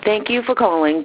Thank you for calling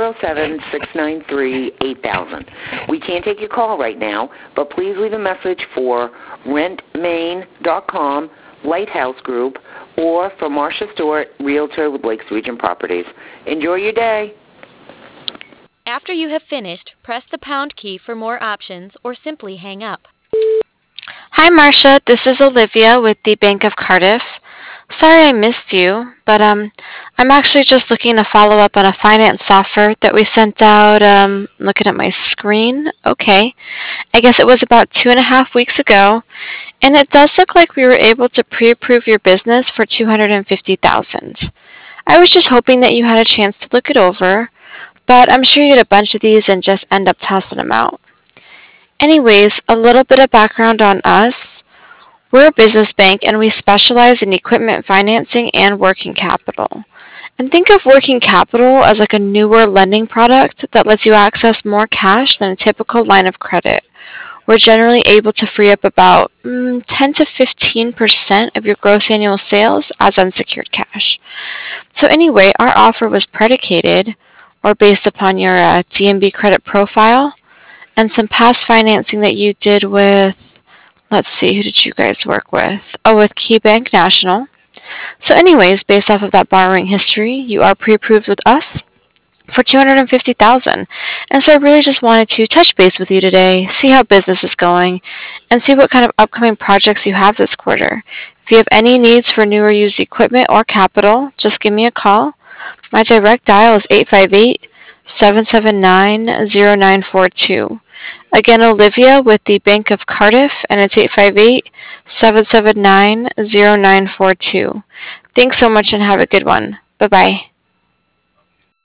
207-693-8000. We can't take your call right now, but please leave a message for rentmain.com, Lighthouse Group, or for Marcia Stewart, Realtor with Lakes Region Properties. Enjoy your day. After you have finished, press the pound key for more options or simply hang up. Hi, Marcia. This is Olivia with the Bank of Cardiff. Sorry I missed you, but I'm actually just looking to follow up on a finance offer that we sent out. Looking at my screen. Okay. I guess it was about 2.5 weeks ago, and it does look like we were able to pre-approve your business for $250,000. I was just hoping that you had a chance to look it over, but I'm sure you get a bunch of these and just end up tossing them out. Anyways, a little bit of background on us. We're a business bank and we specialize in equipment financing and working capital. And think of working capital as like a newer lending product that lets you access more cash than a typical line of credit. We're generally able to free up about 10 to 15% of your gross annual sales as unsecured cash. So anyway, our offer was predicated or based upon your DNB credit profile and some past financing that you did with, let's see, who did you guys work with? Oh, with KeyBank National. So anyways, based off of that borrowing history, you are pre-approved with us for $250,000. And so I really just wanted to touch base with you today, see how business is going, and see what kind of upcoming projects you have this quarter. If you have any needs for new or used equipment or capital, just give me a call. My direct dial is 858-779-0942. Again, Olivia with the Bank of Cardiff, and it's 858-779-0942. Thanks so much and have a good one. Bye-bye.